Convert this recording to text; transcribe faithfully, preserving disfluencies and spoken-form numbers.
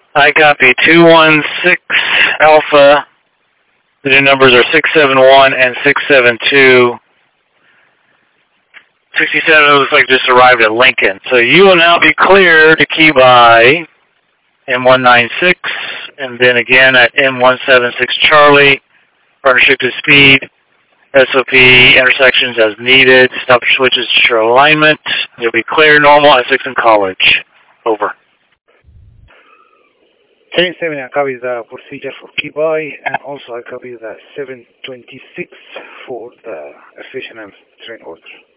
I copy two one six Alpha. The new numbers are six seven one and six seven two. sixty-seven looks like just arrived at Lincoln. So you will now be clear to key by M one nine six, and then again at M one seven six Charlie, unrestricted speed, S O P intersections as needed, stop switches to show alignment. You'll be clear normal at six in college. Over. seven seven, I copy the procedure for key by, and also I copy the seven twenty-six for the efficient train order.